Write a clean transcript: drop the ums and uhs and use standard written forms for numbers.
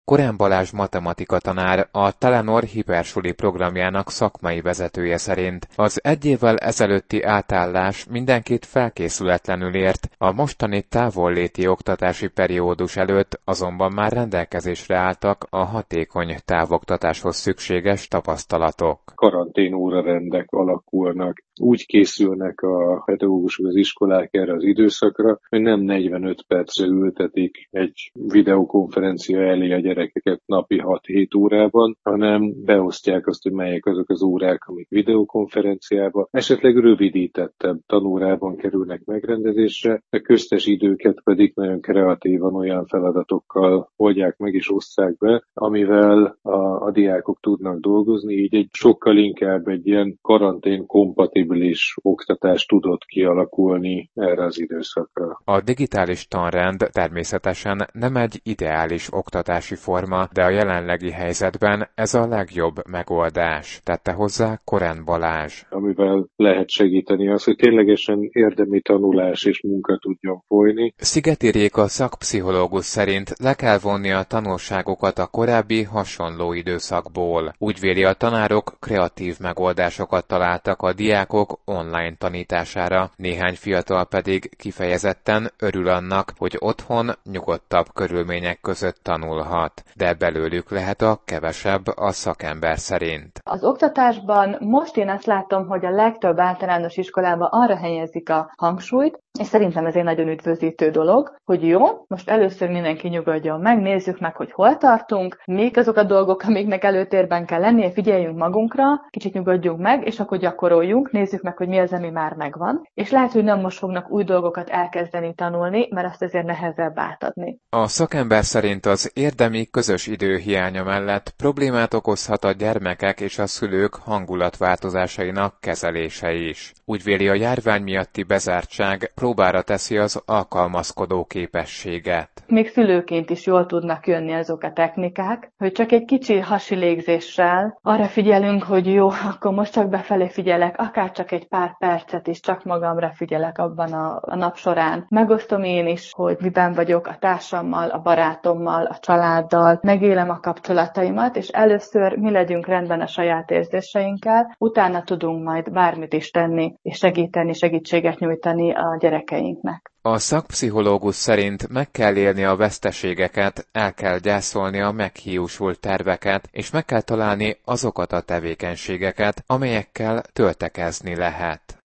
Korán Balázs matematika tanár, a Telenor hipersuli programjának szakmai vezetője szerint az egy évvel ezelőtti átállás mindenkit felkészületlenül ért, a mostani távolléti oktatási periódus előtt azonban már rendelkezésre álltak a hatékony távoktatáshoz szükséges tapasztalatok. Karantén órarendek alakulnak. Úgy készülnek a pedagógusok, az iskolák erre az időszakra, hogy nem 45 percre ültetik egy videokonferencia elé a gyerekeket napi 6-7 órában, hanem beosztják azt, hogy melyek azok az órák, amik videokonferenciában, esetleg rövidítettebb tanórában kerülnek megrendezésre, a köztes időket pedig nagyon kreatívan olyan feladatokkal oldják meg és osszák be, amivel a diákok tudnak dolgozni, így egy sokkal inkább egy ilyen karantén kompatibilis oktatás tudott kialakulni erre az időszakra. A digitális tanrend természetesen nem egy ideális oktatási forma, de a jelenlegi helyzetben ez a legjobb megoldás, tette hozzá Korán Balázs. Amivel lehet segíteni az, hogy ténylegesen érdemi tanulás és munka tudjon folyni. Szigeti Réka szakpszichológus szerint le kell vonni a tanulságokat a korábbi hasonló időszakból. Úgy véli, a tanárok kreatív megoldásokat találtak a diákok online tanítására, néhány fiatal pedig kifejezetten örül annak, hogy otthon nyugodtabb körülmények között tanulhat, de belőlük lehet a kevesebb a szakember szerint. Az oktatásban most én azt látom, hogy a legtöbb általános iskolában arra helyezik a hangsúlyt, és szerintem ez egy nagyon üdvözítő dolog, hogy jó, most először mindenki nyugodjon meg, nézzük meg, hogy hol tartunk, mik azok a dolgok, amiknek előtérben kell lennie, figyeljünk magunkra, kicsit nyugodjunk meg, és akkor gyakoroljunk, nézzük meg, hogy mi az, ami már megvan. És lehet, hogy nem most fognak új dolgokat elkezdeni tanulni, mert azt azért nehezebb átadni. A szakember szerint az érdemi közös idő hiánya mellett problémát okozhat a gyermekek és a szülők hangulatváltozásainak kezelése is. Úgy véli, a járvány miatti bezártság próbára teszi az alkalmazkodó képességet. Még szülőként is jól tudnak jönni azok a technikák, hogy csak egy kicsi hasi légzéssel arra figyelünk, hogy jó, akkor most csak befelé figyelek, akár csak egy pár percet is csak magamra figyelek abban a nap során. Megosztom én is, hogy miben vagyok a társammal, a barátommal, a családdal, megélem a kapcsolataimat, és először mi legyünk rendben a saját érzéseinkkel, utána tudunk majd bármit is tenni, és segíteni, segítséget nyújtani a gyerekeinknek. A szakpszichológus szerint meg kell élni a veszteségeket, el kell gyászolni a meghiúsult terveket, és meg kell találni azokat a tevékenységeket, amelyekkel töltekezni lehet.